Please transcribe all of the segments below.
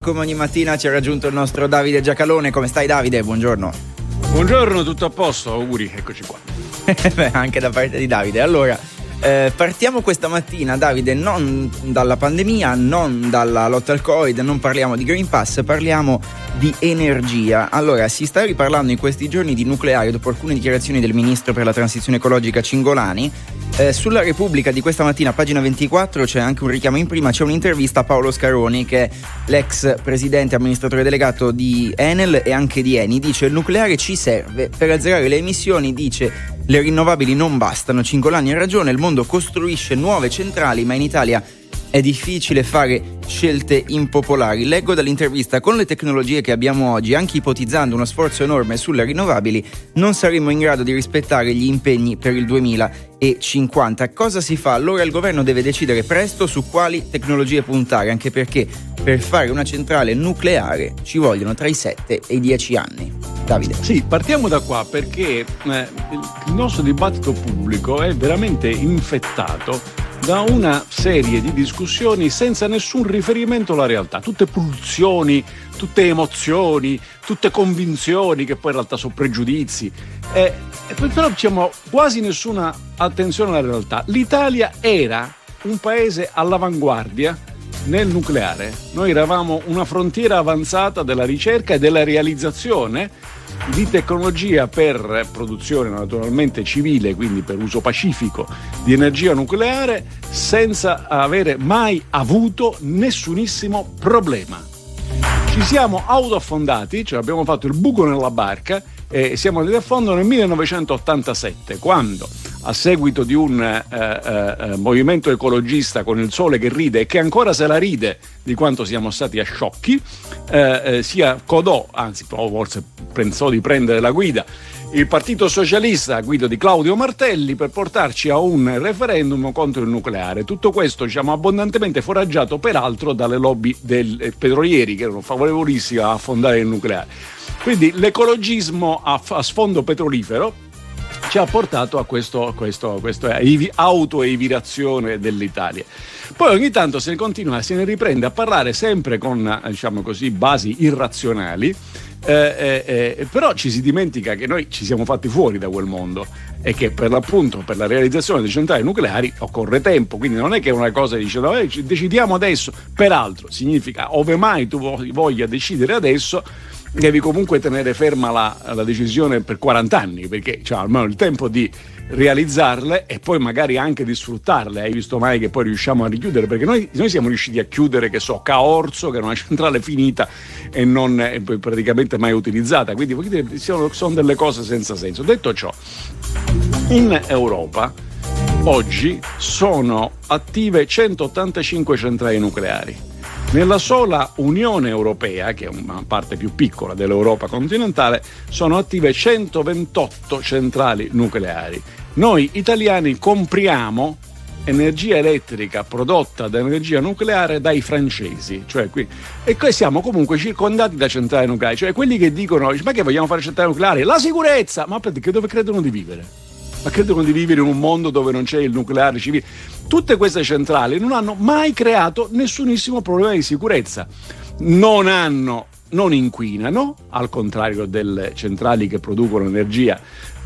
come ogni mattina ci ha raggiunto il nostro Davide Giacalone. Come stai, Davide? Buongiorno. Buongiorno, tutto a posto, auguri, eccoci qua. Beh, anche da parte di Davide. Allora, partiamo questa mattina, Davide, non dalla pandemia, non dalla lotta al Covid, non parliamo di Green Pass, parliamo di energia. Allora, si sta riparlando in questi giorni di nucleare dopo alcune dichiarazioni del ministro per la transizione ecologica Cingolani. Sulla Repubblica di questa mattina, pagina 24, c'è anche un richiamo in prima, c'è un'intervista a Paolo Scaroni, che è l'ex presidente amministratore delegato di Enel e anche di Eni. Dice: il nucleare ci serve per azzerare le emissioni, dice le rinnovabili non bastano. Cingolani ha ragione, il mondo costruisce nuove centrali, ma in Italia è difficile fare scelte impopolari. Leggo dall'intervista: con le tecnologie che abbiamo oggi, anche ipotizzando uno sforzo enorme sulle rinnovabili, non saremo in grado di rispettare gli impegni per il 2050. Cosa si fa? Allora il governo deve decidere presto su quali tecnologie puntare, anche perché per fare una centrale nucleare ci vogliono tra i 7 e i 10 anni. Davide. Sì, partiamo da qua perché il nostro dibattito pubblico è veramente infettato da una serie di discussioni senza nessun riferimento alla realtà, tutte pulsioni, tutte emozioni, tutte convinzioni che poi in realtà sono pregiudizi, e poi però diciamo quasi nessuna attenzione alla realtà. L'Italia era un paese all'avanguardia nel nucleare, noi eravamo una frontiera avanzata della ricerca e della realizzazione di tecnologia per produzione naturalmente civile, quindi per uso pacifico di energia nucleare, senza avere mai avuto nessunissimo problema. Ci siamo autoaffondati, cioè abbiamo fatto il buco nella barca e siamo andati a fondo nel 1987, quando a seguito di un movimento ecologista con il sole che ride e che ancora se la ride di quanto siamo stati a sciocchi, si accodò, anzi forse pensò di prendere la guida, il Partito Socialista a guida di Claudio Martelli per portarci a un referendum contro il nucleare. Tutto questo diciamo abbondantemente foraggiato peraltro dalle lobby dei petrolieri che erano favorevolissime a affondare il nucleare. Quindi l'ecologismo a sfondo petrolifero ci ha portato a questa autoevirazione dell'Italia. Poi ogni tanto se ne riprende a parlare sempre con, diciamo così, basi irrazionali, però ci si dimentica che noi ci siamo fatti fuori da quel mondo e che per l'appunto per la realizzazione delle centrali nucleari occorre tempo, quindi non è che una cosa dice no, decidiamo adesso, peraltro significa ove mai tu voglia decidere adesso devi comunque tenere ferma la decisione per 40 anni, perché c'è almeno il tempo di realizzarle e poi magari anche di sfruttarle. Hai visto mai che poi riusciamo a richiudere? Perché noi siamo riusciti a chiudere, che so, Caorzo, che era una centrale finita e non praticamente mai utilizzata, quindi sono delle cose senza senso. Detto ciò, in Europa oggi sono attive 185 centrali nucleari. Nella sola Unione Europea, che è una parte più piccola dell'Europa continentale, sono attive 128 centrali nucleari. Noi italiani compriamo energia elettrica prodotta da energia nucleare dai francesi, cioè qui, e siamo comunque circondati da centrali nucleari, cioè quelli che dicono ma che vogliamo fare centrali nucleari? La sicurezza! Ma perché dove credono di vivere? Ma credono di vivere in un mondo dove non c'è il nucleare civile? Tutte queste centrali non hanno mai creato nessunissimo problema di sicurezza, non inquinano, al contrario delle centrali che producono energia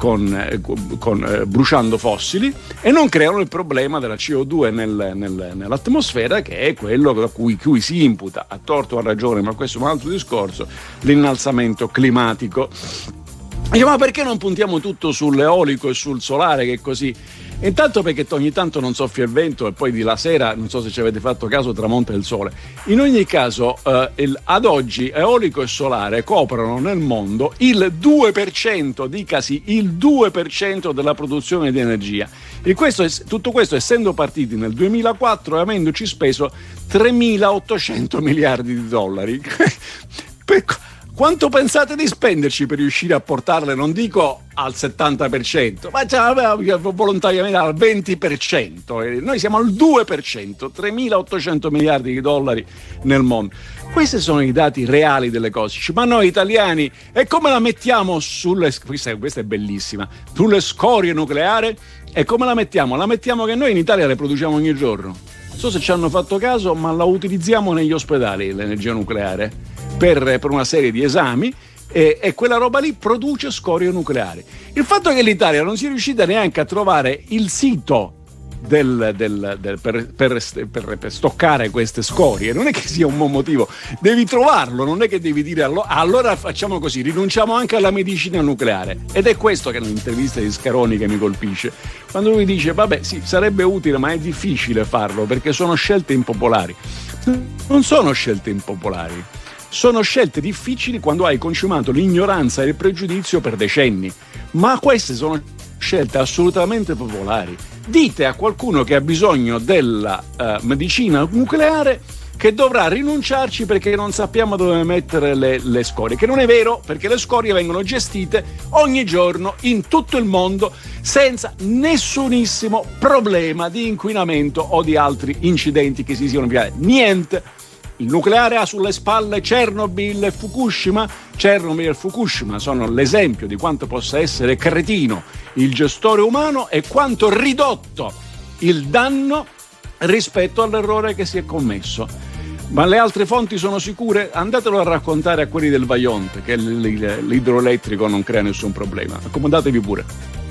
bruciando fossili, e non creano il problema della CO2 nell'atmosfera, che è quello da cui si imputa, a torto o a ragione, ma questo è un altro discorso, l'innalzamento climatico. Ma perché non puntiamo tutto sull'eolico e sul solare, che è così? Intanto perché ogni tanto non soffia il vento e poi di la sera, non so se ci avete fatto caso, tramonta il sole. In ogni caso, ad oggi eolico e solare coprono nel mondo il 2%, dicasi il 2% della produzione di energia. E tutto questo essendo partiti nel 2004 e avendoci speso 3.800 miliardi di dollari. Quanto pensate di spenderci per riuscire a portarle, non dico al 70%, ma volontariamente al 20%? Noi siamo al 2%, 3.800 miliardi di dollari nel mondo. Questi sono i dati reali delle cose. Ma noi italiani, e come la mettiamo questa è bellissima, sulle scorie nucleari? E come la mettiamo? La mettiamo che noi in Italia le produciamo ogni giorno. so se ci hanno fatto caso, ma la utilizziamo negli ospedali l'energia nucleare per una serie di esami. E quella roba lì produce scorie nucleari. Il fatto che l'Italia non sia riuscita neanche a trovare il sito per stoccare queste scorie non è che sia un buon motivo, devi trovarlo, non è che devi dire allora facciamo così, rinunciamo anche alla medicina nucleare. Ed è questo che nell'intervista di Scaroni che mi colpisce, quando lui dice vabbè sì, sarebbe utile ma è difficile farlo perché sono scelte impopolari. Non sono scelte impopolari, sono scelte difficili quando hai conciumato l'ignoranza e il pregiudizio per decenni, ma queste sono scelte assolutamente popolari. Dite a qualcuno che ha bisogno della medicina nucleare che dovrà rinunciarci perché non sappiamo dove mettere le scorie, che non è vero, perché le scorie vengono gestite ogni giorno in tutto il mondo senza nessunissimo problema di inquinamento o di altri incidenti che si siano verificati. Niente. Il nucleare ha sulle spalle Chernobyl e Fukushima. Chernobyl e Fukushima sono l'esempio di quanto possa essere cretino il gestore umano e quanto ridotto il danno rispetto all'errore che si è commesso. Ma le altre fonti sono sicure? Andatelo a raccontare a quelli del Vajont che l'idroelettrico non crea nessun problema. Accomodatevi pure.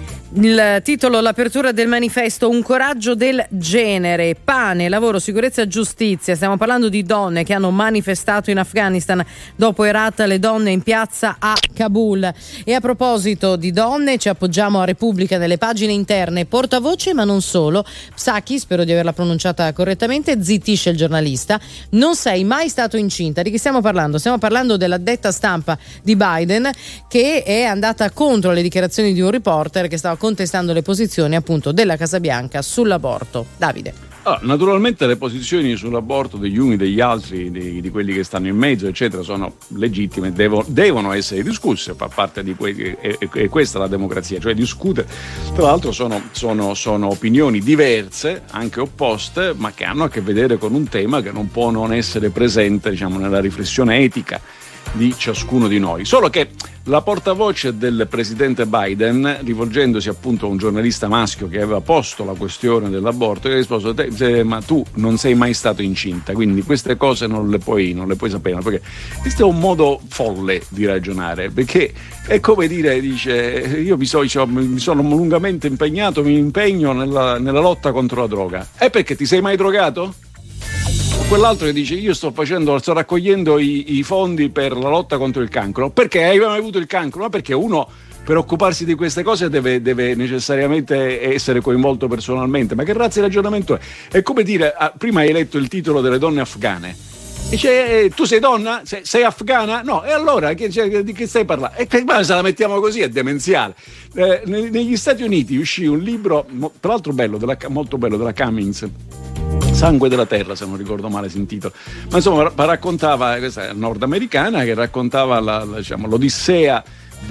Il titolo, l'apertura del manifesto, un coraggio del genere, pane, lavoro, sicurezza, giustizia. Stiamo parlando di donne che hanno manifestato in Afghanistan dopo Herat, le donne in piazza a Kabul. E a proposito di donne, ci appoggiamo a Repubblica nelle pagine interne. Portavoce, ma non solo, Psaki, spero di averla pronunciata correttamente, zittisce il giornalista. Non sei mai stato incinta. Di chi stiamo parlando? Stiamo parlando dell'addetta stampa di Biden, che è andata contro le dichiarazioni di un reporter che stava contestando le posizioni appunto della Casa Bianca sull'aborto. Davide. Naturalmente le posizioni sull'aborto degli uni degli altri, di quelli che stanno in mezzo eccetera, sono legittime, devono essere discusse, fa parte di è questa la democrazia, cioè discutere. Tra l'altro sono opinioni diverse, anche opposte, ma che hanno a che vedere con un tema che non può non essere presente, diciamo, nella riflessione etica di ciascuno di noi. Solo che la portavoce del presidente Biden, rivolgendosi appunto a un giornalista maschio che aveva posto la questione dell'aborto, gli ha risposto: ma tu non sei mai stato incinta, quindi queste cose non le puoi sapere, perché questo è un modo folle di ragionare, perché è come dire, dice, io mi sono lungamente impegnato, mi impegno nella lotta contro la droga, è perché ti sei mai drogato? Quell'altro che dice io sto raccogliendo i fondi per la lotta contro il cancro. Perché hai mai avuto il cancro? Ma perché uno per occuparsi di queste cose deve necessariamente essere coinvolto personalmente. Ma che razza di ragionamento è? È come dire, prima hai letto il titolo delle donne afghane. Dice, tu sei donna? Sei afghana? No, e allora di che stai parlando? E se la mettiamo così è demenziale. Negli Stati Uniti uscì un libro, tra l'altro molto bello, della Cummings, Sangue della Terra, se non ricordo male si intitola, ma insomma raccontava, questa è nordamericana, che raccontava l'odissea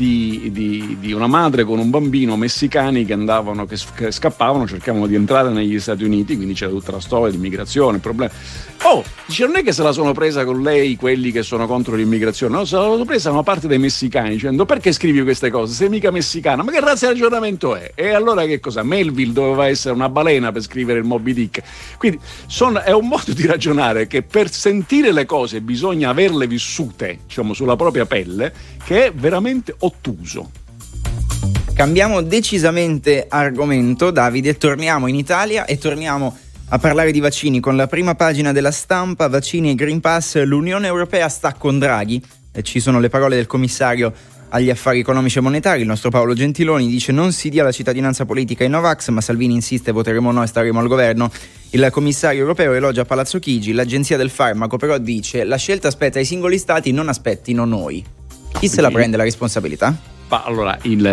di una madre con un bambino messicani che scappavano, cercavano di entrare negli Stati Uniti, quindi c'era tutta la storia di immigrazione, problemi. Dice, non è che se la sono presa con lei quelli che sono contro l'immigrazione, no, se la sono presa una parte dei messicani, dicendo perché scrivi queste cose, sei mica messicana, ma che razza di ragionamento è? E allora che cosa? Melville doveva essere una balena per scrivere il Moby Dick. Quindi è un modo di ragionare che per sentire le cose bisogna averle vissute, diciamo, sulla propria pelle, che è veramente ottuso. Cambiamo decisamente argomento, Davide, torniamo in Italia e torniamo a parlare di vaccini con la prima pagina della Stampa. Vaccini e Green Pass, l'Unione Europea sta con Draghi. Ci sono le parole del commissario agli affari economici e monetari, il nostro Paolo Gentiloni, dice non si dia la cittadinanza politica ai Novax, ma Salvini insiste voteremo no e staremo al governo. Il commissario europeo elogia Palazzo Chigi, l'agenzia del farmaco però dice la scelta spetta ai singoli stati, non aspettino noi. Chi se la prende la responsabilità? Allora,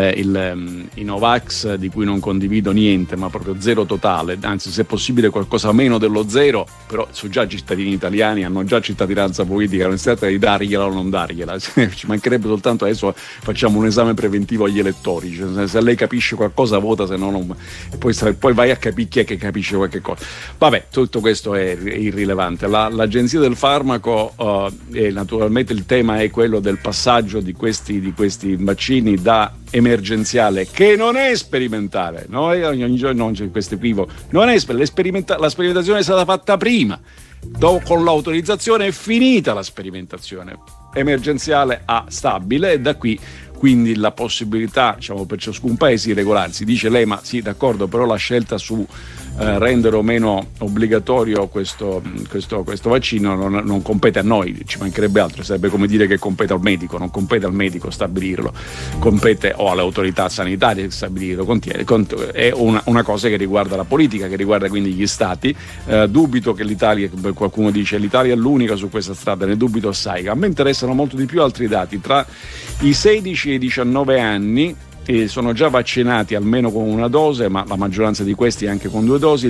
i Novax, di cui non condivido niente, ma proprio zero totale, anzi se è possibile qualcosa meno dello zero, però sono già cittadini italiani, hanno già cittadinanza politica, non si tratta di dargliela o non dargliela, ci mancherebbe soltanto adesso facciamo un esame preventivo agli elettori, cioè, se lei capisce qualcosa vota, se no non, e poi vai a capire chi è che capisce qualche cosa. Vabbè, tutto questo è irrilevante. L'agenzia del farmaco, e naturalmente il tema è quello del passaggio di questi vaccini vaccini da emergenziale, che non è sperimentale. Noi ogni giorno c'è questo equivoco, non è la sperimentazione è stata fatta prima. Con l'autorizzazione è finita la sperimentazione emergenziale a stabile, e da qui quindi la possibilità, diciamo, per ciascun paese di regolarsi. Dice lei, ma sì, d'accordo, però la scelta su rendere o meno obbligatorio questo vaccino non compete a noi, ci mancherebbe altro, sarebbe come dire che compete al medico, non compete al medico stabilirlo, compete o alle autorità sanitarie stabilirlo, è una cosa che riguarda la politica, che riguarda quindi gli stati. Dubito che l'Italia, qualcuno dice l'Italia è l'unica su questa strada, ne dubito assai. A me interessano molto di più altri dati. Tra i 16 e i 19 anni sono già vaccinati almeno con una dose, ma la maggioranza di questi anche con 2 dosi, il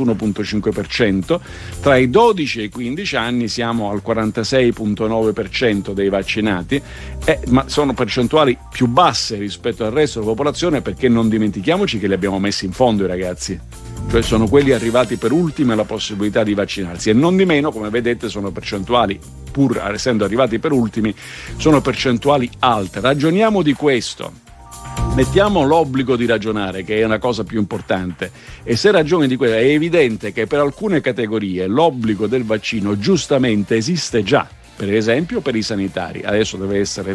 71,5%. Tra i 12 e i 15 anni siamo al 46,9% dei vaccinati, ma sono percentuali più basse rispetto al resto della popolazione, perché non dimentichiamoci che li abbiamo messi in fondo i ragazzi, cioè sono quelli arrivati per ultimi alla possibilità di vaccinarsi, e non di meno, come vedete, sono percentuali, pur essendo arrivati per ultimi, sono percentuali alte. Ragioniamo di questo. Mettiamo l'obbligo di ragionare, che è una cosa più importante, e se ragioni di quello, è evidente che per alcune categorie l'obbligo del vaccino giustamente esiste già, per esempio per i sanitari, adesso deve essere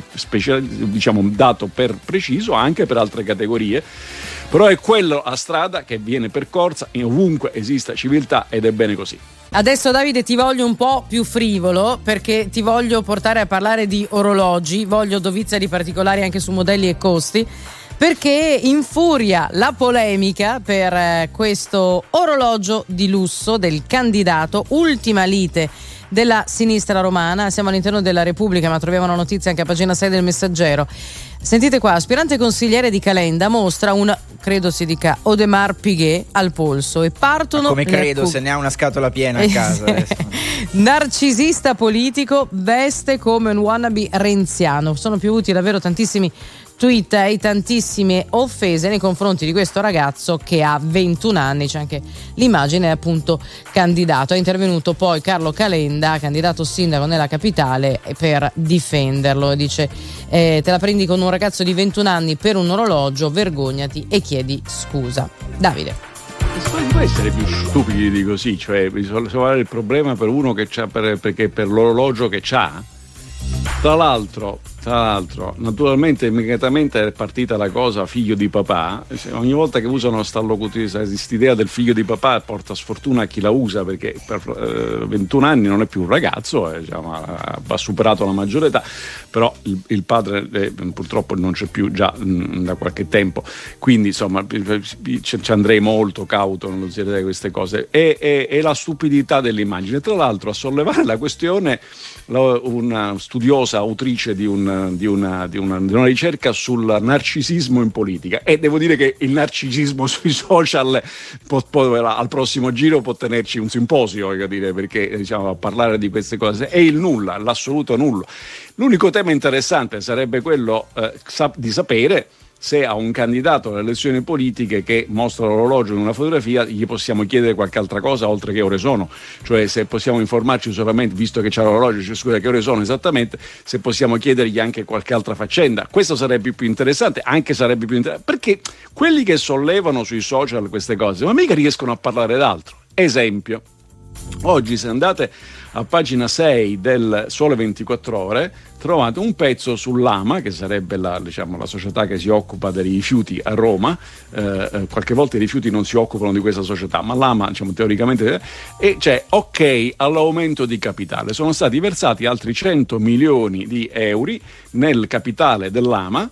dato per preciso anche per altre categorie, però è quello a strada che viene percorsa ovunque esista civiltà, ed è bene così. Adesso, Davide, ti voglio un po' più frivolo, perché ti voglio portare a parlare di orologi, voglio dovizia di particolari anche su modelli e costi, perché infuria la polemica per questo orologio di lusso del candidato, ultima lite della sinistra romana. Siamo all'interno della Repubblica, ma troviamo una notizia anche a pagina 6 del Messaggero. Sentite qua, aspirante consigliere di Calenda mostra un, credo si dica, Audemars Piguet al polso, e partono... Come credo, se ne ha una scatola piena a casa adesso. Narcisista politico, veste come un wannabe renziano. Sono piovuti davvero tantissimi tweet e tantissime offese nei confronti di questo ragazzo che ha 21 anni, c'è anche l'immagine, è appunto candidato. È intervenuto poi Carlo Calenda, candidato sindaco nella capitale, per difenderlo. Dice te la prendi con un ragazzo di 21 anni per un orologio, vergognati e chiedi scusa. Davide. Non può essere più stupidi di così, cioè risolvere il problema per uno che c'ha, perché per l'orologio che c'ha. Tra l'altro, naturalmente immediatamente è partita la cosa figlio di papà. Ogni volta che usano quest'idea del figlio di papà porta sfortuna a chi la usa, perché per 21 anni non è più un ragazzo, ha superato la maggiore età, però il padre purtroppo non c'è più già da qualche tempo, quindi insomma ci andrei molto cauto nello dire queste cose. E la stupidità dell'immagine. Tra l'altro, a sollevare la questione una studiosa autrice di una ricerca sul narcisismo in politica, e devo dire che il narcisismo sui social al prossimo giro può tenerci un simposio, perché a parlare di queste cose è il nulla, l'assoluto nullo. L'unico tema interessante sarebbe quello di sapere se a un candidato alle elezioni politiche che mostra l'orologio in una fotografia gli possiamo chiedere qualche altra cosa oltre che ore sono, cioè se possiamo informarci solamente, visto che c'è l'orologio, cioè scusa, che ore sono esattamente, se possiamo chiedergli anche qualche altra faccenda. Questo sarebbe più interessante, perché quelli che sollevano sui social queste cose ma mica riescono a parlare d'altro. Esempio, oggi se andate a pagina 6 del Sole 24 Ore trovate un pezzo sull'AMA, che sarebbe la società che si occupa dei rifiuti a Roma. Qualche volta i rifiuti non si occupano di questa società, ma l'AMA teoricamente, e c'è ok all'aumento di capitale. Sono stati versati altri 100 milioni di euro nel capitale dell'AMA,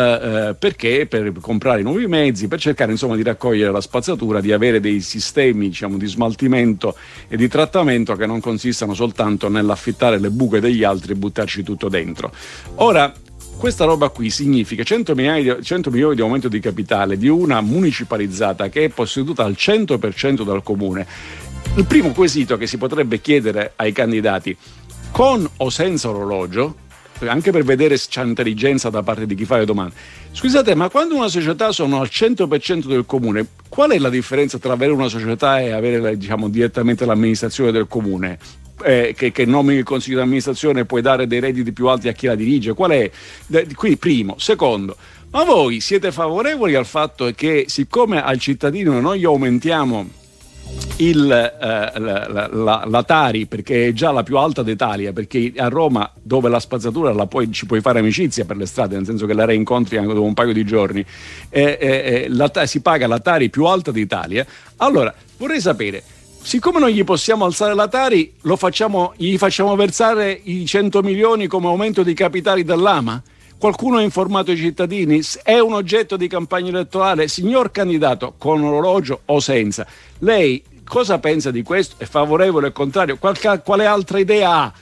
perché per comprare nuovi mezzi, per cercare di raccogliere la spazzatura, di avere dei sistemi di smaltimento e di trattamento che non consistano soltanto nell'affittare le buche degli altri e buttarci tutto dentro. Ora, questa roba qui significa 100 milioni di aumento di capitale di una municipalizzata che è posseduta al 100% dal comune. Il primo quesito che si potrebbe chiedere ai candidati: con o senza orologio? Anche per vedere se c'è intelligenza da parte di chi fa le domande. Scusate, ma quando una società sono al 100% del comune, qual è la differenza tra avere una società e avere direttamente l'amministrazione del comune? che nomini il consiglio di amministrazione e puoi dare dei redditi più alti a chi la dirige? Qual è? Qui primo. Secondo, ma voi siete favorevoli al fatto che siccome al cittadino noi aumentiamo la Tari, perché è già la più alta d'Italia, perché a Roma, dove la spazzatura ci puoi fare amicizia per le strade, nel senso che la reincontri anche dopo un paio di giorni, si paga la Tari più alta d'Italia. Allora vorrei sapere, siccome non gli possiamo alzare la Tari, gli facciamo versare i 100 milioni come aumento di capitali dell'AMA? Qualcuno ha informato i cittadini? È un oggetto di campagna elettorale? Signor candidato, con orologio o senza, lei cosa pensa di questo? È favorevole o contrario? Quale altra idea ha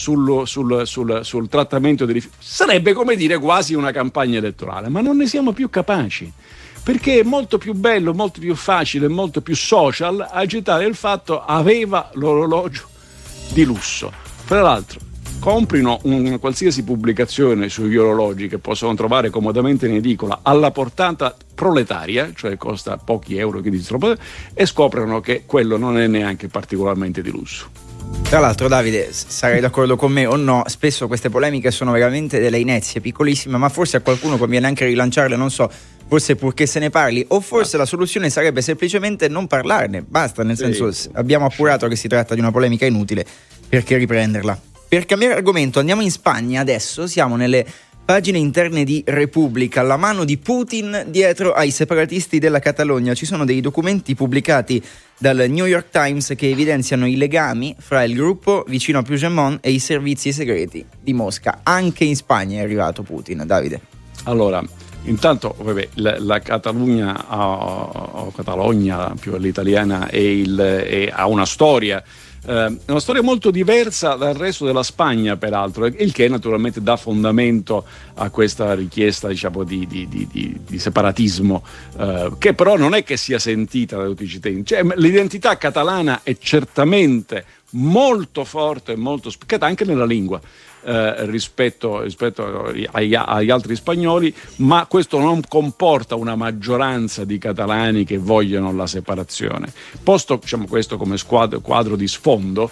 sul trattamento dei rifiuti? Sarebbe come dire quasi una campagna elettorale, ma non ne siamo più capaci, perché è molto più bello, molto più facile, molto più social agitare il fatto aveva l'orologio di lusso. Tra l'altro, comprino una qualsiasi pubblicazione sugli orologi che possono trovare comodamente in edicola alla portata proletaria, cioè costa pochi euro, e scoprono che quello non è neanche particolarmente di lusso. Tra l'altro, Davide, sarai d'accordo con me o no, spesso queste polemiche sono veramente delle inezie piccolissime, ma forse a qualcuno conviene anche rilanciarle, non so, forse purché se ne parli, o forse la soluzione sarebbe semplicemente non parlarne, basta, nel senso abbiamo appurato che si tratta di una polemica inutile, perché riprenderla? Per cambiare argomento andiamo in Spagna adesso, siamo nelle pagine interne di Repubblica, la mano di Putin dietro ai separatisti della Catalogna. Ci sono dei documenti pubblicati dal New York Times che evidenziano i legami fra il gruppo vicino a Puigdemont e i servizi segreti di Mosca. Anche in Spagna è arrivato Putin, Davide. Allora, intanto la Catalogna o Catalogna più all'italiana ha una storia molto diversa dal resto della Spagna, peraltro, il che naturalmente dà fondamento a questa richiesta, diciamo, di separatismo, che però non è che sia sentita da tutti i cittadini. Cioè, l'identità catalana è certamente molto forte e molto spiccata anche nella lingua, rispetto agli altri spagnoli, ma questo non comporta una maggioranza di catalani che vogliono la separazione. Posto, diciamo, questo come quadro di sfondo,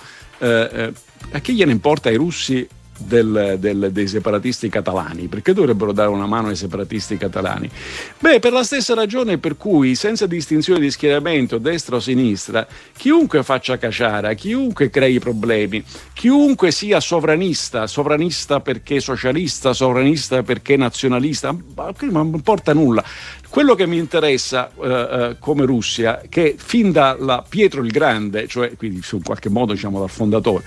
a chi gliene importa ai russi dei separatisti catalani? Perché dovrebbero dare una mano ai separatisti catalani? Per la stessa ragione per cui, senza distinzione di schieramento, destra o sinistra, chiunque faccia caciara, chiunque crei problemi, chiunque sia sovranista perché socialista, sovranista perché nazionalista, non importa nulla. Quello che mi interessa come Russia, che fin da Pietro il Grande, cioè quindi in qualche modo, diciamo, dal fondatore,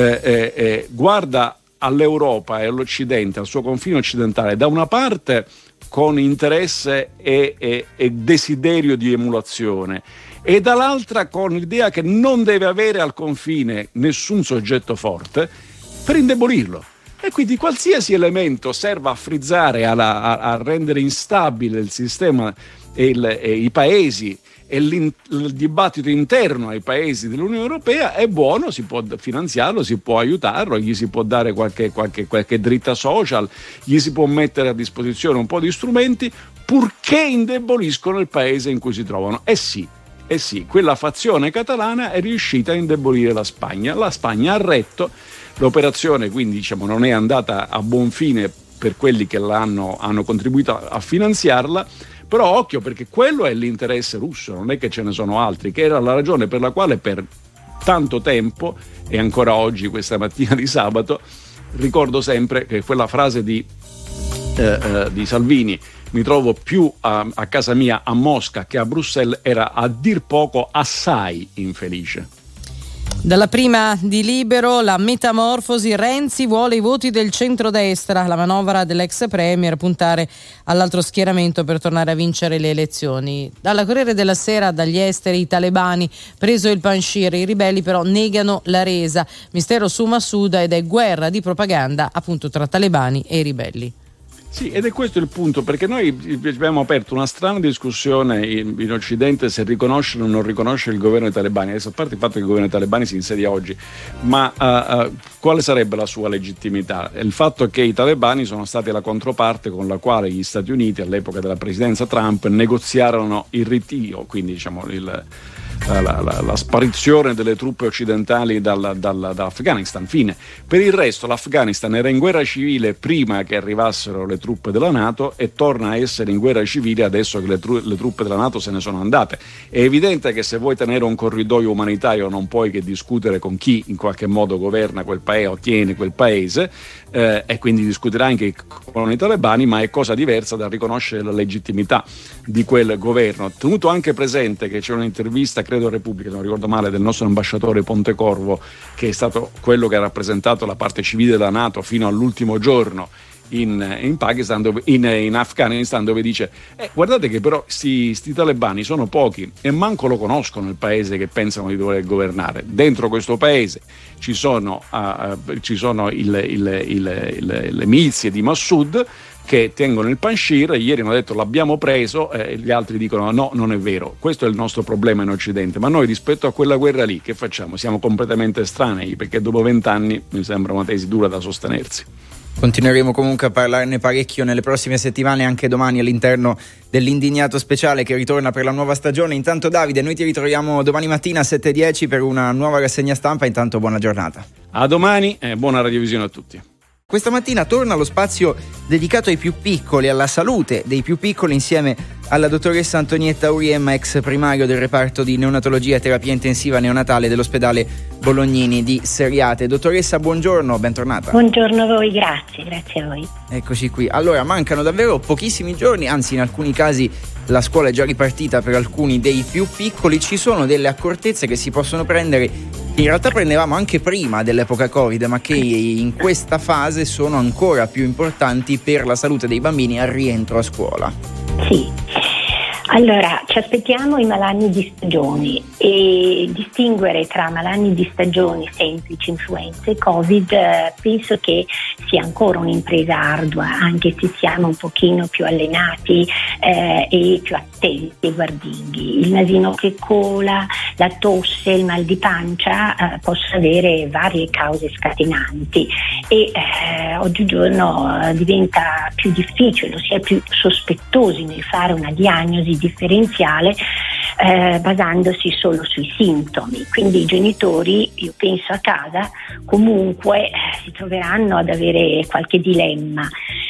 guarda all'Europa e all'Occidente, al suo confine occidentale, da una parte con interesse e desiderio di emulazione, e dall'altra con l'idea che non deve avere al confine nessun soggetto forte per indebolirlo. E quindi qualsiasi elemento serva a frizzare, a rendere instabile il sistema e i paesi e il dibattito interno ai paesi dell'Unione Europea è buono, si può finanziarlo, si può aiutarlo, gli si può dare qualche dritta social, gli si può mettere a disposizione un po' di strumenti, purché indeboliscono il paese in cui si trovano. Sì, quella fazione catalana è riuscita a indebolire la Spagna. La Spagna ha retto l'operazione, quindi, diciamo, non è andata a buon fine per quelli che hanno contribuito a finanziarla. Però occhio, perché quello è l'interesse russo, non è che ce ne sono altri, che era la ragione per la quale per tanto tempo, e ancora oggi, questa mattina di sabato, ricordo sempre che quella frase di Salvini, mi trovo più a casa mia a Mosca che a Bruxelles, era a dir poco assai infelice. Dalla prima di Libero, la metamorfosi, Renzi vuole i voti del centrodestra, la manovra dell'ex premier, puntare all'altro schieramento per tornare a vincere le elezioni. Dalla Corriere della Sera, dagli esteri, i talebani, preso il Panjshir, i ribelli però negano la resa, mistero su Massoud, ed è guerra di propaganda appunto tra talebani e ribelli. Sì, ed è questo il punto, perché noi abbiamo aperto una strana discussione in Occidente se riconoscere o non riconoscere il governo dei talebani. Adesso, a parte il fatto che il governo dei talebani si insedia oggi, ma quale sarebbe la sua legittimità? Il fatto che i talebani sono stati la controparte con la quale gli Stati Uniti, all'epoca della presidenza Trump, negoziarono il ritiro, quindi, diciamo, la sparizione delle truppe occidentali dall'Afghanistan. Fine. Per il resto l'Afghanistan era in guerra civile prima che arrivassero le truppe della NATO e torna a essere in guerra civile adesso che le truppe della NATO se ne sono andate. È evidente che se vuoi tenere un corridoio umanitario non puoi che discutere con chi in qualche modo governa quel paese o tiene quel paese, e quindi discuterà anche con i talebani, ma è cosa diversa da riconoscere la legittimità di quel governo, tenuto anche presente che c'è un'intervista, credo a Repubblica, se non ricordo male, del nostro ambasciatore Pontecorvo, che è stato quello che ha rappresentato la parte civile della NATO fino all'ultimo giorno in Pakistan, in Afghanistan, dove dice guardate che però sti talebani sono pochi e manco lo conoscono il paese che pensano di dover governare. Dentro questo paese ci sono le milizie di Massoud che tengono il Panjshir. Ieri hanno detto l'abbiamo preso, gli altri dicono no, non è vero. Questo è il nostro problema in Occidente, ma noi rispetto a quella guerra lì che facciamo? Siamo completamente estranei, perché dopo 20 anni mi sembra una tesi dura da sostenersi. Continueremo comunque a parlarne parecchio nelle prossime settimane, anche domani all'interno dell'Indignato Speciale che ritorna per la nuova stagione. Intanto Davide, noi ti ritroviamo domani mattina a 7:10 per una nuova rassegna stampa. Intanto buona giornata. A domani e buona radiovisione a tutti. Questa mattina torna lo spazio dedicato ai più piccoli, alla salute dei più piccoli, insieme alla dottoressa Antonietta Uriemma, ex primario del reparto di neonatologia e terapia intensiva neonatale dell'ospedale Bolognini di Seriate. Dottoressa, buongiorno, bentornata. Buongiorno a voi, grazie a voi. Eccoci qui. Allora, mancano davvero pochissimi giorni, anzi in alcuni casi la scuola è già ripartita per alcuni dei più piccoli. Ci sono delle accortezze che si possono prendere, che in realtà prendevamo anche prima dell'epoca Covid, ma che in questa fase sono ancora più importanti per la salute dei bambini al rientro a scuola. Sì. Allora, ci aspettiamo i malanni di stagione e distinguere tra malanni di stagione semplici, influenze e Covid, penso che sia ancora un'impresa ardua, anche se siamo un pochino più allenati e più attenti e guardinghi. Il nasino che cola, la tosse, il mal di pancia possono avere varie cause scatenanti e oggigiorno diventa più difficile, si è più sospettosi nel fare una diagnosi differenziale basandosi solo sui sintomi. Quindi i genitori, io penso a casa, comunque si troveranno ad avere qualche dilemma.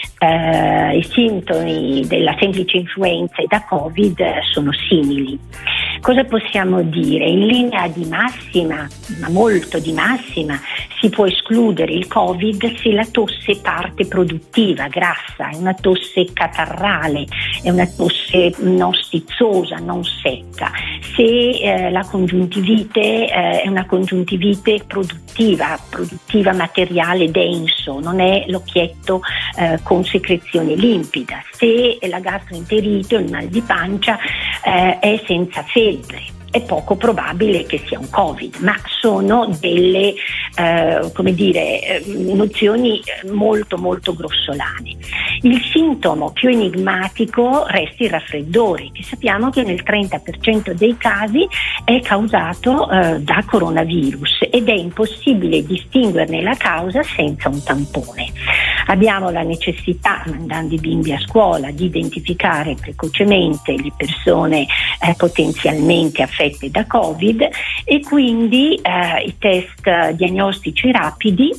I sintomi della semplice influenza e da Covid sono simili. Cosa possiamo dire? In linea di massima, ma molto di massima, si può escludere il Covid se la tosse parte produttiva, grassa, è una tosse catarrale, è una tosse non stizzosa, non secca. Se la congiuntivite è una congiuntivite produttiva materiale denso, non è l'occhietto con secrezione limpida. Se la gastroenterite o il mal di pancia è senza febbre, è poco probabile che sia un Covid, ma sono delle nozioni molto molto grossolane. Il sintomo più enigmatico resta il raffreddore, che sappiamo che nel 30% dei casi è causato da coronavirus ed è impossibile distinguerne la causa senza un tampone. Abbiamo la necessità, mandando i bimbi a scuola, di identificare precocemente le persone potenzialmente affette da Covid e quindi i test diagnostici rapidi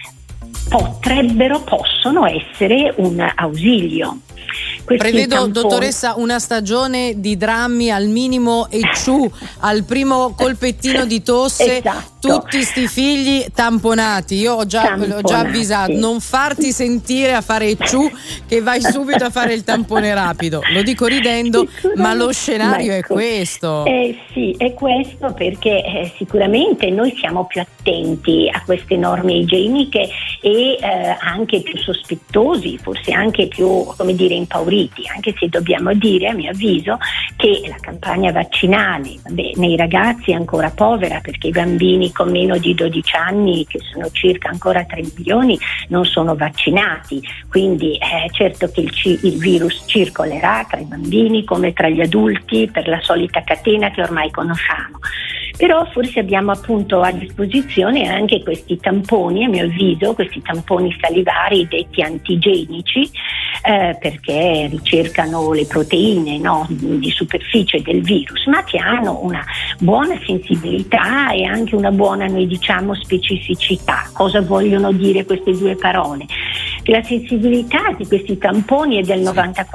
possono essere un ausilio. Prevedo, dottoressa, una stagione di drammi al minimo ECU, al primo colpettino di tosse, esatto. Tutti sti figli tamponati. Io l'ho già avvisato, non farti sentire a fare ECU che vai subito a fare il tampone rapido. Lo dico ridendo, ma lo scenario è questo. Sì, è questo perché sicuramente noi siamo più attenti a queste norme igieniche e anche più sospettosi, forse anche più, impauriti, anche se dobbiamo dire, a mio avviso, che la campagna vaccinale nei ragazzi è ancora povera, perché i bambini con meno di 12 anni, che sono circa ancora 3 milioni, non sono vaccinati, quindi certo che il virus circolerà tra i bambini come tra gli adulti per la solita catena che ormai conosciamo. Però forse abbiamo appunto a disposizione anche questi tamponi, a mio avviso, questi tamponi salivari detti antigenici, perché ricercano le proteine, no, di superficie del virus, ma che hanno una buona sensibilità e anche una buona, noi diciamo, specificità. Cosa vogliono dire queste due parole? La sensibilità di questi tamponi è del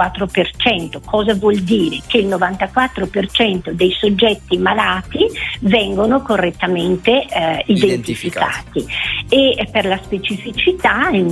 94%. Cosa vuol dire? Che il 94% dei soggetti malati vengono correttamente identificati, e per la specificità il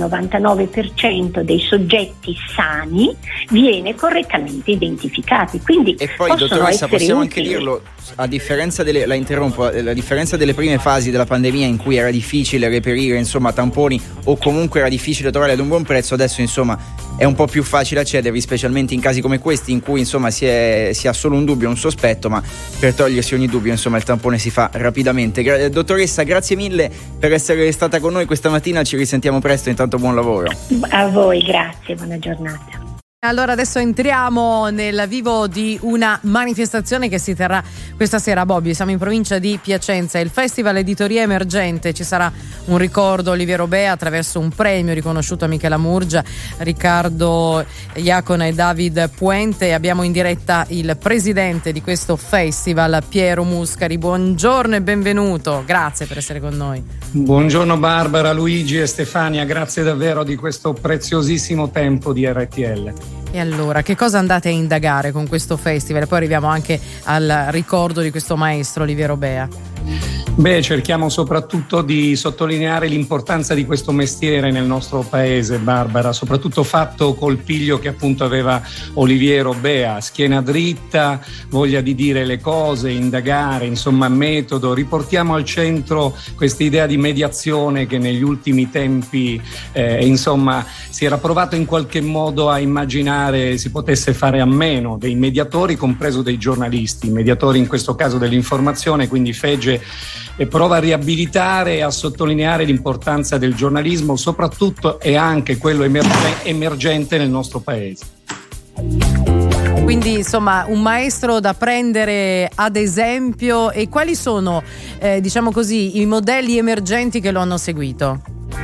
99% dei soggetti sani viene correttamente identificati. Quindi, e poi, dottoressa, possiamo anche dirlo, a differenza delle, la interrompo, a differenza delle prime fasi della pandemia in cui era difficile reperire, insomma, tamponi, o comunque era difficile trovare ad un buon prezzo, adesso, insomma, è un po' più facile accedervi, specialmente in casi come questi in cui, insomma, si ha solo un dubbio, un sospetto, ma per togliersi ogni dubbio, insomma, il tampone si fa rapidamente. Dottoressa, grazie mille per essere stata con noi questa mattina, ci risentiamo presto, intanto buon lavoro. A voi, grazie, buona giornata. Allora adesso entriamo nel vivo di una manifestazione che si terrà questa sera. Bobbio, siamo in provincia di Piacenza, il Festival Editoria Emergente. Ci sarà un ricordo a Oliviero Bea attraverso un premio riconosciuto a Michela Murgia, Riccardo Iacona e David Puente. Abbiamo in diretta il presidente di questo festival, Piero Muscari. Buongiorno e benvenuto, grazie per essere con noi. Buongiorno Barbara, Luigi e Stefania, grazie davvero di questo preziosissimo tempo di RTL. E allora, che cosa andate a indagare con questo festival? Poi arriviamo anche al ricordo di questo maestro Oliviero Bea. Beh, cerchiamo soprattutto di sottolineare l'importanza di questo mestiere nel nostro paese, Barbara, soprattutto fatto col piglio che appunto aveva Oliviero Bea, schiena dritta, voglia di dire le cose, indagare, insomma metodo. Riportiamo al centro questa idea di mediazione che negli ultimi tempi insomma si era provato in qualche modo a immaginare si potesse fare a meno dei mediatori, compreso dei giornalisti, mediatori in questo caso dell'informazione, quindi Fege e prova a riabilitare e a sottolineare l'importanza del giornalismo, soprattutto e anche quello emergente nel nostro paese. Quindi insomma un maestro da prendere ad esempio. E quali sono diciamo così i modelli emergenti che lo hanno seguito?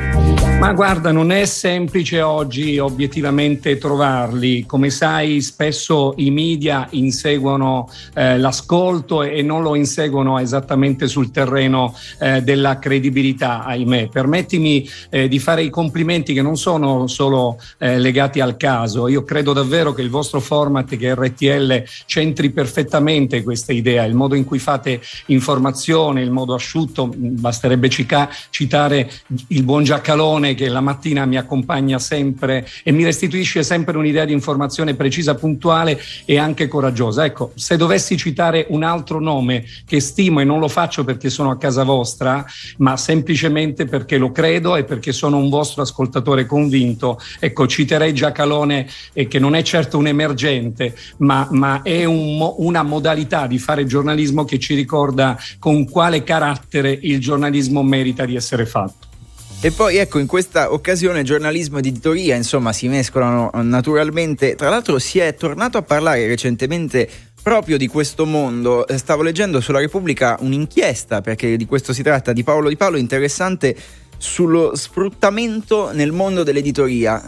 Ma guarda, non è semplice oggi obiettivamente trovarli. Come sai, spesso i media inseguono l'ascolto e non lo inseguono esattamente sul terreno della credibilità, ahimè. Permettimi di fare i complimenti che non sono solo legati al caso. Io credo davvero che il vostro format, che è RTL, centri perfettamente questa idea, il modo in cui fate informazione, il modo asciutto. Basterebbe citare il buon Giacalone, che la mattina mi accompagna sempre e mi restituisce sempre un'idea di informazione precisa, puntuale e anche coraggiosa. Ecco, se dovessi citare un altro nome che stimo, e non lo faccio perché sono a casa vostra, ma semplicemente perché lo credo e perché sono un vostro ascoltatore convinto, ecco, citerei Giacalone, che non è certo un emergente, ma è una modalità di fare giornalismo che ci ricorda con quale carattere il giornalismo merita di essere fatto. E poi ecco, in questa occasione giornalismo ed editoria, insomma, si mescolano naturalmente. Tra l'altro si è tornato a parlare recentemente proprio di questo mondo. Stavo leggendo sulla Repubblica un'inchiesta, perché di questo si tratta, di Paolo Di Paolo, interessante, sullo sfruttamento nel mondo dell'editoria.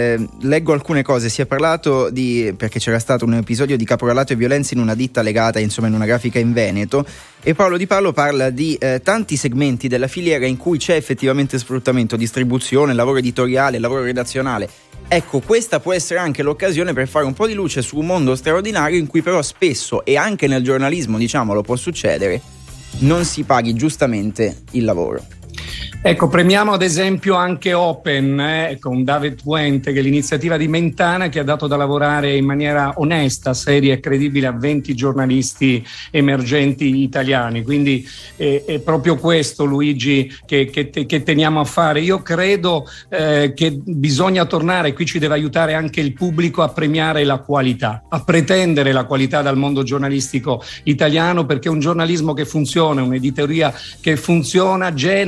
Leggo alcune cose. Si è parlato perché c'era stato un episodio di caporalato e violenza in una ditta legata, insomma, in una grafica in Veneto, e Paolo Di Paolo parla di tanti segmenti della filiera in cui c'è effettivamente sfruttamento, distribuzione, lavoro editoriale, lavoro redazionale. Ecco, questa può essere anche l'occasione per fare un po' di luce su un mondo straordinario in cui però spesso, e anche nel giornalismo, diciamolo, può succedere, non si paghi giustamente il lavoro. Ecco, premiamo ad esempio anche Open con David Puente, che è l'iniziativa di Mentana che ha dato da lavorare in maniera onesta, seria e credibile a 20 giornalisti emergenti italiani. Quindi è proprio questo, Luigi, che teniamo a fare. Io credo che bisogna tornare, qui ci deve aiutare anche il pubblico, a premiare la qualità, a pretendere la qualità dal mondo giornalistico italiano, perché un giornalismo che funziona, un'editoria che funziona, generano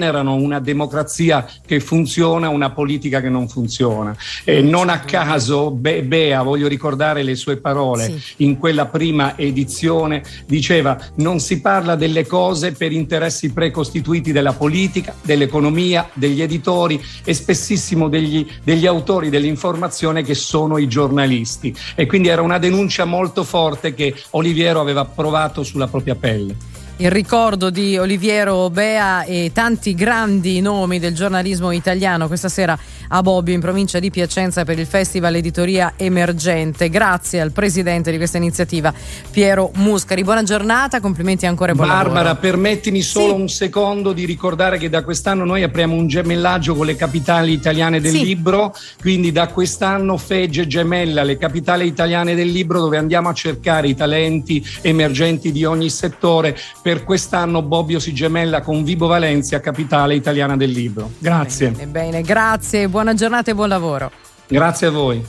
una democrazia che funziona, una politica che non funziona. Non a caso Bea, voglio ricordare le sue parole, in quella prima edizione diceva: non si parla delle cose per interessi precostituiti della politica, dell'economia, degli editori e spessissimo degli autori dell'informazione, che sono i giornalisti. E quindi era una denuncia molto forte che Oliviero aveva provato sulla propria pelle. Il ricordo di Oliviero Bea e tanti grandi nomi del giornalismo italiano questa sera a Bobbio, in provincia di Piacenza, per il Festival Editoria Emergente. Grazie al presidente di questa iniziativa, Piero Muscari. Buona giornata, complimenti ancora e buon lavoro. Barbara, permettimi solo un secondo di ricordare che da quest'anno noi apriamo un gemellaggio con le capitali italiane del libro, quindi da quest'anno Fegge gemella le capitali italiane del libro, dove andiamo a cercare i talenti emergenti di ogni settore. Per quest'anno Bobbio si gemella con Vibo Valencia, capitale italiana del libro. Grazie. Bene, grazie, buona giornata e buon lavoro. Grazie a voi.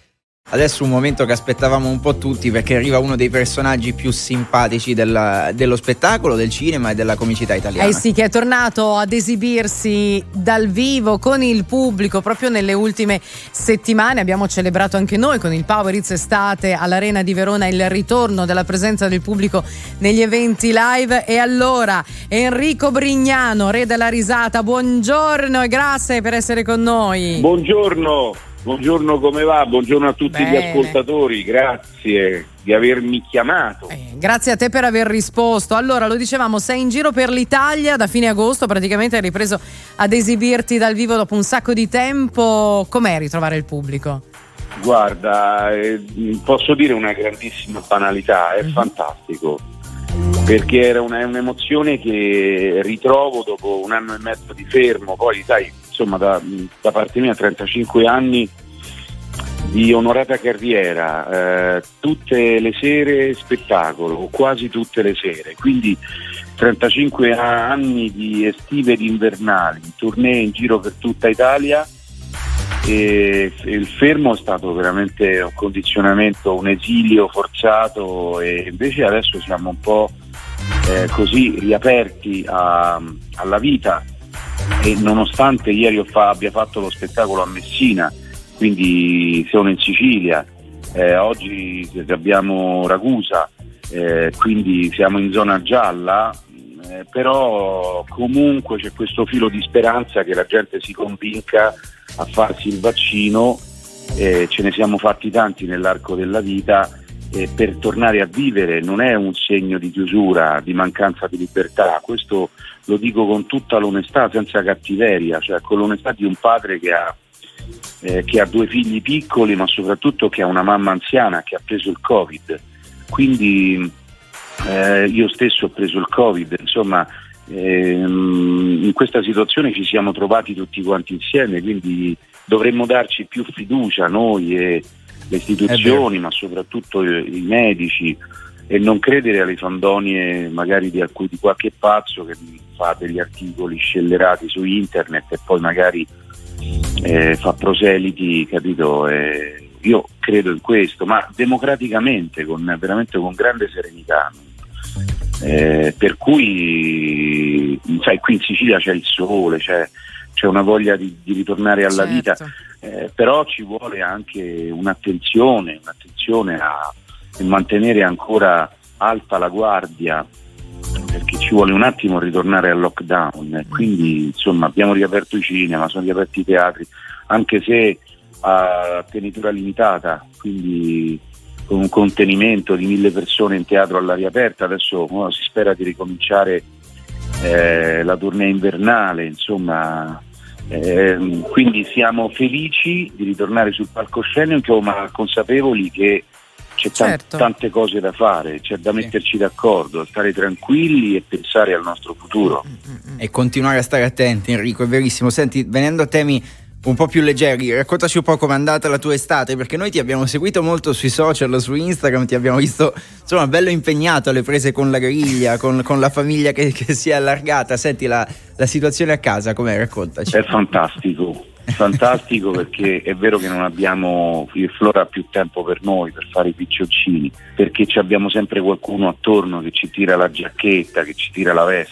Adesso un momento che aspettavamo un po' tutti, perché arriva uno dei personaggi più simpatici dello spettacolo, del cinema e della comicità italiana. Sì, che è tornato ad esibirsi dal vivo con il pubblico proprio nelle ultime settimane. Abbiamo celebrato anche noi con il Power Hits Estate all'Arena di Verona il ritorno della presenza del pubblico negli eventi live. E allora Enrico Brignano, re della risata, buongiorno e grazie per essere con noi. Buongiorno, come va? Buongiorno a tutti gli ascoltatori, grazie di avermi chiamato. Grazie a te per aver risposto. Allora, lo dicevamo, sei in giro per l'Italia da fine agosto, praticamente hai ripreso ad esibirti dal vivo dopo un sacco di tempo. Com'è ritrovare il pubblico? Guarda, posso dire una grandissima banalità, è fantastico, perché era un'emozione che ritrovo dopo un anno e mezzo di fermo. Poi sai, insomma, da parte mia 35 anni di onorata carriera, tutte le sere spettacolo, o quasi tutte le sere, quindi 35 anni di estive ed invernali, tournée in giro per tutta Italia, e il fermo è stato veramente un condizionamento, un esilio forzato, e invece adesso siamo un po' così riaperti alla vita. E nonostante ieri abbia fatto lo spettacolo a Messina, quindi sono in Sicilia, oggi abbiamo Ragusa, quindi siamo in zona gialla, però comunque c'è questo filo di speranza che la gente si convinca a farsi il vaccino. Ce ne siamo fatti tanti nell'arco della vita, per tornare a vivere. Non è un segno di chiusura, di mancanza di libertà, questo lo dico con tutta l'onestà, senza cattiveria, cioè con l'onestà di un padre che ha due figli piccoli, ma soprattutto che ha una mamma anziana che ha preso il Covid. Quindi io stesso ho preso il Covid, insomma, in questa situazione ci siamo trovati tutti quanti insieme, quindi dovremmo darci più fiducia noi e le istituzioni, ma soprattutto i medici, e non credere alle fandonie magari di qualche pazzo che fa degli articoli scellerati su internet e poi magari fa proseliti, capito? Io credo in questo, ma democraticamente, veramente con grande serenità. Per cui sai, qui in Sicilia c'è il sole, c'è una voglia di ritornare alla vita, però ci vuole anche un'attenzione a mantenere ancora alta la guardia, perché ci vuole un attimo ritornare al lockdown. Quindi insomma abbiamo riaperto i cinema, sono riaperti i teatri, anche se a tenitura limitata, quindi con un contenimento di 1000 persone in teatro all'aria aperta. Adesso si spera di ricominciare la tournée invernale, insomma, quindi siamo felici di ritornare sul palcoscenico, ma consapevoli che c'è tante cose da fare, c'è da metterci d'accordo, stare tranquilli e pensare al nostro futuro. E continuare a stare attenti, Enrico, è verissimo. Senti, venendo a temi un po' più leggeri, raccontaci un po' com'è andata la tua estate, perché noi ti abbiamo seguito molto sui social, su Instagram, ti abbiamo visto insomma bello impegnato alle prese con la griglia, con la famiglia che si è allargata. Senti, la situazione a casa com'è? Raccontaci. È fantastico perché è vero che non abbiamo il Flora più tempo per noi, per fare i piccioncini, perché ci abbiamo sempre qualcuno attorno che ci tira la giacchetta, che ci tira la vesta,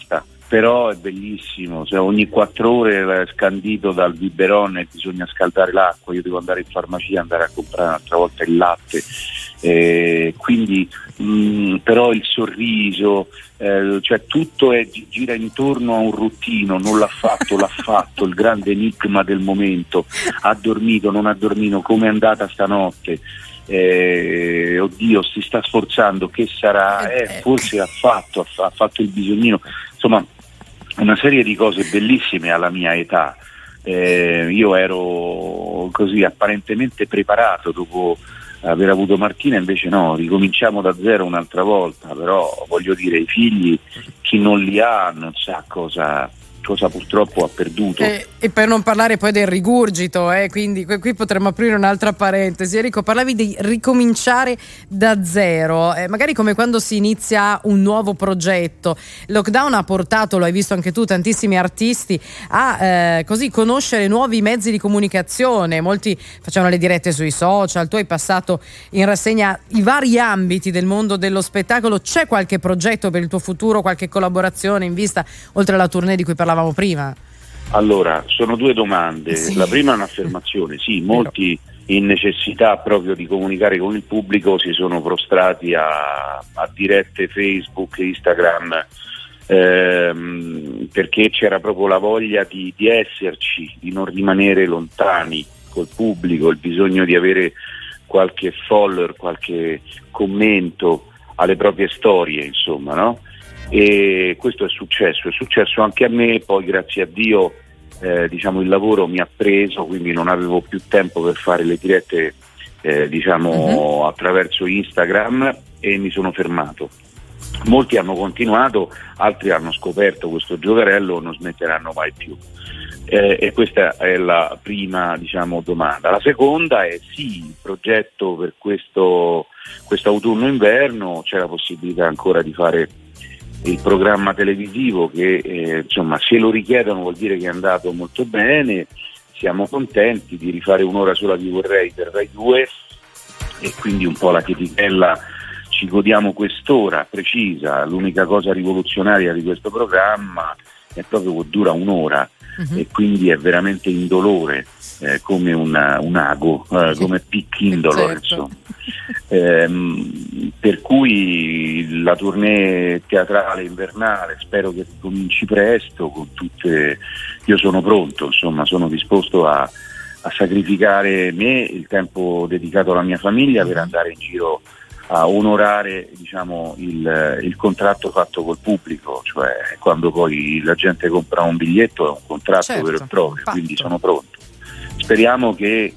però è bellissimo, cioè, ogni 4 ore è scandito dal biberon e bisogna scaldare l'acqua, io devo andare in farmacia, andare a comprare un'altra volta il latte, quindi però il sorriso, cioè tutto gira intorno a un ruttino, non l'ha fatto, il grande enigma del momento, ha dormito, non ha dormito, come è andata stanotte, oddio si sta sforzando, che sarà, forse ha fatto il bisognino, insomma una serie di cose bellissime alla mia età. Io ero così apparentemente preparato dopo aver avuto Martina, invece no, ricominciamo da zero un'altra volta, però voglio dire, i figli, chi non li ha non sa cosa purtroppo ha perduto. E per non parlare poi del rigurgito, quindi qui potremmo aprire un'altra parentesi. Enrico, parlavi di ricominciare da zero, magari come quando si inizia un nuovo progetto. Il lockdown ha portato, lo hai visto anche tu, tantissimi artisti a così conoscere nuovi mezzi di comunicazione. Molti facevano le dirette sui social, tu hai passato in rassegna i vari ambiti del mondo dello spettacolo. C'è qualche progetto per il tuo futuro, qualche collaborazione in vista, oltre alla tournée di cui parlavamo prima? Allora, sono 2 domande. Sì. La prima è un'affermazione, sì, molti in necessità proprio di comunicare con il pubblico si sono prostrati a dirette Facebook, Instagram, perché c'era proprio la voglia di esserci, di non rimanere lontani col pubblico, il bisogno di avere qualche follower, qualche commento alle proprie storie, insomma, no? E questo è successo anche a me, poi grazie a Dio il lavoro mi ha preso, quindi non avevo più tempo per fare le dirette attraverso Instagram e mi sono fermato. Molti hanno continuato, altri hanno scoperto questo giocherello, non smetteranno mai più. E questa è la prima domanda. La seconda è sì, il progetto per questo autunno-inverno, c'è la possibilità ancora di fare il programma televisivo che se lo richiedono vuol dire che è andato molto bene, siamo contenti di rifare un'ora sola di Vorrei per Rai 2 e quindi un po' la chetichella, ci godiamo quest'ora precisa. L'unica cosa rivoluzionaria di questo programma è proprio che dura un'ora e quindi è veramente indolore, come un ago, come Pic Indolor, certo. Per cui la tournée teatrale invernale spero che cominci presto con tutte. Io sono pronto, insomma, sono disposto a sacrificare me, il tempo dedicato alla mia famiglia, per andare in giro a onorare il contratto fatto col pubblico, cioè quando poi la gente compra un biglietto è un contratto, certo, vero e proprio, fatto. Quindi sono pronto. Speriamo che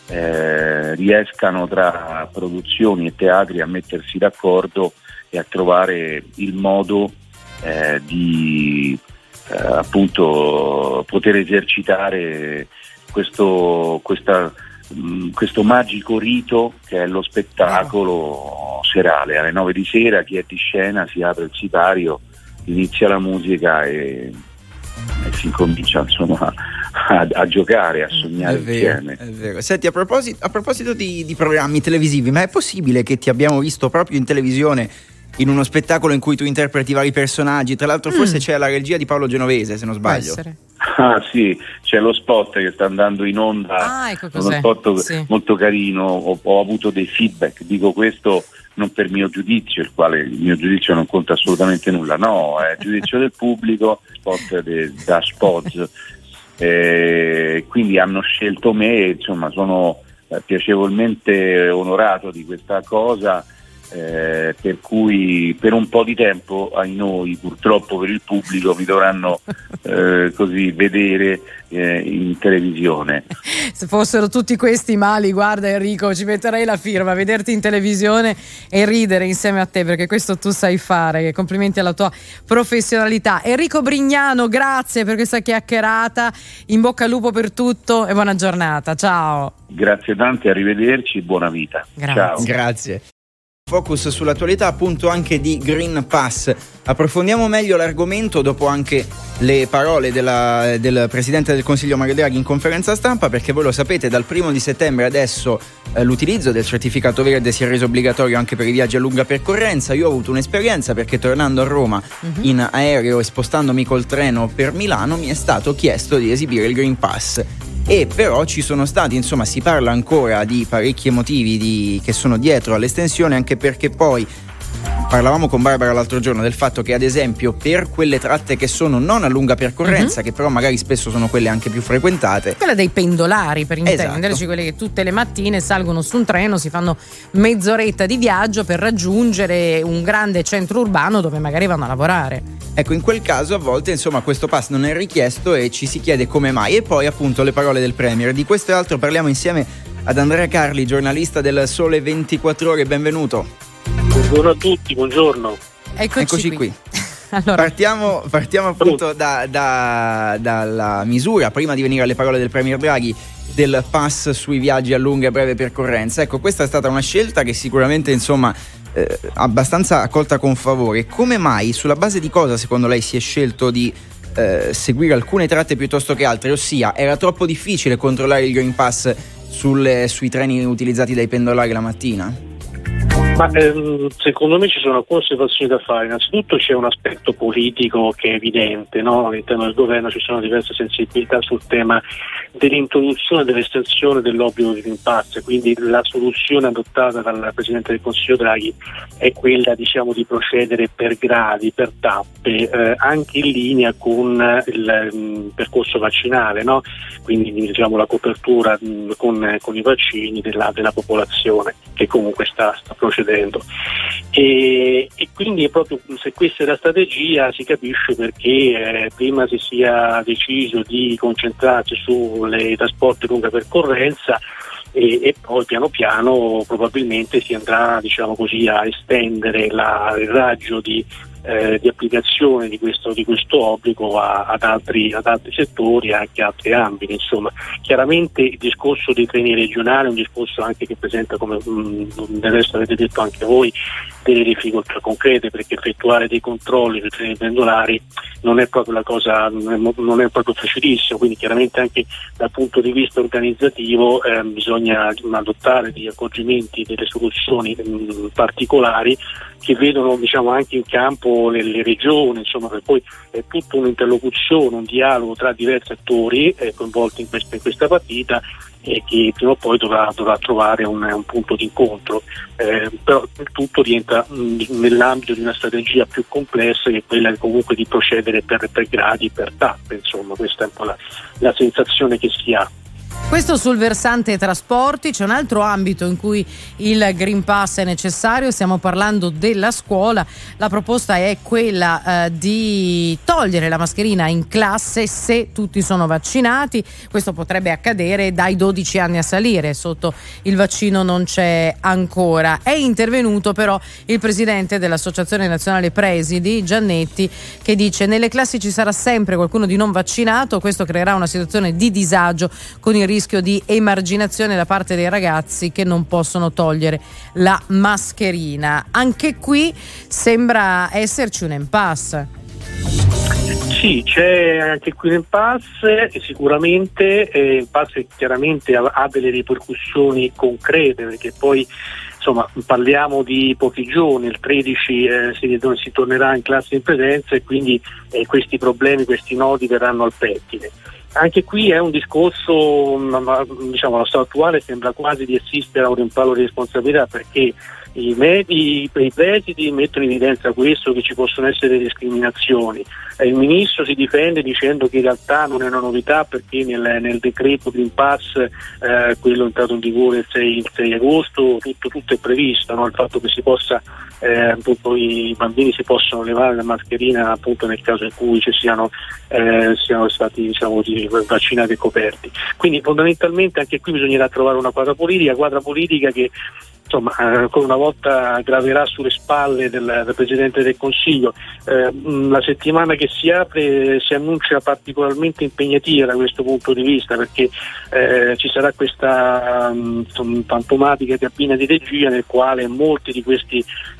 riescano tra produzioni e teatri a mettersi d'accordo e a trovare il modo di appunto poter esercitare questo magico rito che è lo spettacolo serale. Alle 9 di sera chi è di scena si apre il sipario, inizia la musica e si incomincia insomma a giocare, a sognare insieme. È vero. Senti, a proposito di programmi televisivi, ma è possibile che ti abbiamo visto proprio in televisione in uno spettacolo in cui tu interpreti vari personaggi? Tra l'altro forse c'è la regia di Paolo Genovese, se non sbaglio. Ah sì, c'è lo spot che sta andando in onda, ecco uno spot molto carino, ho avuto dei feedback, dico questo non per mio giudizio, il mio giudizio non conta assolutamente nulla, no, è il giudizio del pubblico, spot del Dash Pods, quindi hanno scelto me, insomma sono piacevolmente onorato di questa cosa. Per cui per un po' di tempo ai noi, purtroppo per il pubblico, mi dovranno così vedere in televisione. Se fossero tutti questi mali, guarda Enrico, ci metterei la firma, vederti in televisione e ridere insieme a te, perché questo tu sai fare. Complimenti alla tua professionalità. Enrico Brignano, grazie per questa chiacchierata, in bocca al lupo per tutto e buona giornata, ciao. Grazie tante, arrivederci, buona vita. Grazie. Ciao. Grazie. Focus sull'attualità, appunto anche di Green Pass. Approfondiamo meglio l'argomento dopo anche le parole del Presidente del Consiglio Mario Draghi in conferenza stampa, perché voi lo sapete, dal 1 di settembre adesso l'utilizzo del certificato verde si è reso obbligatorio anche per i viaggi a lunga percorrenza. Io ho avuto un'esperienza perché tornando a Roma in aereo e spostandomi col treno per Milano mi è stato chiesto di esibire il Green Pass. E però ci sono stati, insomma, si parla ancora di parecchi motivi che sono dietro all'estensione, anche perché poi parlavamo con Barbara l'altro giorno del fatto che ad esempio per quelle tratte che sono non a lunga percorrenza, che però magari spesso sono quelle anche più frequentate, quella dei pendolari per intenderci, esatto, quelle che tutte le mattine salgono su un treno, si fanno mezz'oretta di viaggio per raggiungere un grande centro urbano dove magari vanno a lavorare. Ecco, in quel caso a volte insomma questo pass non è richiesto e ci si chiede come mai. E poi appunto le parole del Premier. Di questo e altro parliamo insieme ad Andrea Carli, giornalista del Sole 24 Ore. Benvenuto. Buongiorno a tutti, buongiorno. Eccoci qui. Allora. Partiamo appunto dalla misura, prima di venire alle parole del Premier Draghi, del pass sui viaggi a lunga e breve percorrenza. Ecco, questa è stata una scelta che sicuramente insomma abbastanza accolta con favore. Come mai, sulla base di cosa secondo lei si è scelto di seguire alcune tratte piuttosto che altre? Ossia, era troppo difficile controllare il Green Pass sui treni utilizzati dai pendolari la mattina? Ma secondo me ci sono alcune osservazioni da fare. Innanzitutto c'è un aspetto politico che è evidente, no? All'interno del governo ci sono diverse sensibilità sul tema dell'introduzione e dell'estensione dell'obbligo di Green Pass, quindi la soluzione adottata dal Presidente del Consiglio Draghi è quella, diciamo, di procedere per gradi, per tappe, anche in linea con il percorso vaccinale, no? Quindi diciamo la copertura con i vaccini della popolazione che comunque sta procedendo. E quindi proprio se questa è la strategia si capisce perché prima si sia deciso di concentrarsi sulle trasporti lunga percorrenza e poi piano piano probabilmente si andrà, diciamo così, a estendere il raggio di applicazione di questo obbligo ad altri settori, anche altri ambiti. Insomma, chiaramente il discorso dei treni regionali è un discorso anche che presenta, come del resto avete detto anche voi, delle difficoltà concrete, perché effettuare dei controlli sui treni pendolari non è proprio la cosa, non è proprio facilissimo, quindi chiaramente anche dal punto di vista organizzativo bisogna adottare degli accorgimenti, delle soluzioni particolari che vedono, diciamo, anche in campo le regioni, insomma, per poi è tutta un'interlocuzione, un dialogo tra diversi attori coinvolti in questa partita e che prima o poi dovrà trovare un punto di incontro, però il tutto rientra nell'ambito di una strategia più complessa, che è quella comunque di procedere per gradi, per tappe. Insomma, questa è un po' la sensazione che si ha. Questo sul versante trasporti. C'è un altro ambito in cui il Green Pass è necessario, stiamo parlando della scuola. La proposta è quella di togliere la mascherina in classe se tutti sono vaccinati. Questo potrebbe accadere dai 12 anni a salire, sotto il vaccino non c'è ancora. È intervenuto però il presidente dell'Associazione Nazionale Presidi, Giannetti, che dice: nelle classi ci sarà sempre qualcuno di non vaccinato, questo creerà una situazione di disagio con il rischio di emarginazione da parte dei ragazzi che non possono togliere la mascherina. Anche qui sembra esserci un impasse. Sì, c'è anche qui un impasse e sicuramente l'impasse chiaramente ha delle ripercussioni concrete, perché poi insomma parliamo di pochi giorni, il 13 si tornerà in classe in presenza e quindi questi problemi, questi nodi verranno al pettine. Anche qui è un discorso, diciamo, allo stato attuale sembra quasi di assistere a un rimpallo di responsabilità, perché i presidi mettono in evidenza questo, che ci possono essere discriminazioni. Il ministro si difende dicendo che in realtà non è una novità, perché nel decreto Green Pass, quello entrato in vigore il 6 agosto, tutto è previsto, no? Il fatto che si possa appunto i bambini si possono levare la mascherina appunto nel caso in cui siano stati, diciamo, vaccinati e coperti. Quindi fondamentalmente anche qui bisognerà trovare una quadra politica che insomma, ancora una volta graverà sulle spalle del Presidente del Consiglio. La settimana che si apre si annuncia particolarmente impegnativa da questo punto di vista, perché ci sarà questa fantomatica cabina di regia nel quale molte di queste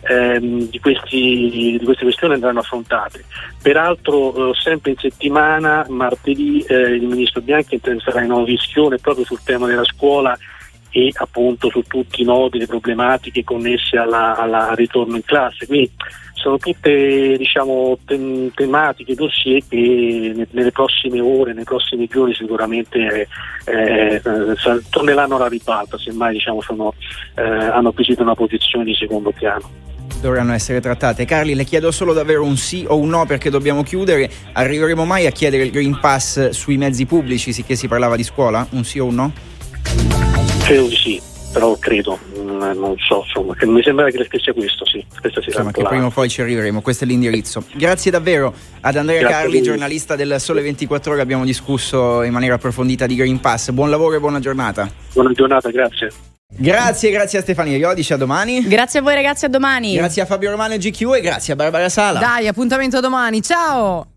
questioni andranno affrontate. Peraltro sempre in settimana, martedì, il Ministro Bianchi sarà in audizione proprio sul tema della scuola e appunto su tutti i nodi, le problematiche connesse al ritorno in classe. Quindi sono tutte, diciamo, tematiche, dossier che nelle prossime ore, nei prossimi giorni sicuramente torneranno alla ribalta, semmai, diciamo, hanno acquisito una posizione di secondo piano. Dovranno essere trattate. Carli, le chiedo solo davvero un sì o un no, perché dobbiamo chiudere. Arriveremo mai a chiedere il Green Pass sui mezzi pubblici, sicché si parlava di scuola? Un sì o un no? Credo di sì, però credo, non so, insomma, che mi sembra che sia questo, sì. Insomma, che prima o poi ci arriveremo, questo è l'indirizzo. Grazie davvero ad Andrea Carli, giornalista del Sole 24 Ore, abbiamo discusso in maniera approfondita di Green Pass. Buon lavoro e buona giornata. Buona giornata, grazie. Grazie a Stefania Iodice, a domani. Grazie a voi ragazzi, a domani. Grazie a Fabio Romano e GQ e grazie a Barbara Sala. Dai, appuntamento domani, ciao!